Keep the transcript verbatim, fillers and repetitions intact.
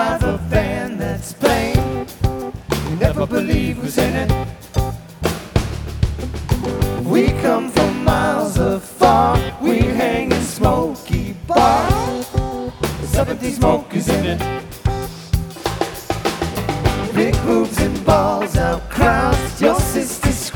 drive a van that's plain. You never believe who's in it. We come from miles afar. We hang in smoky bars. seventy smokers in it. Big boobs and balls out crowds. Your sister's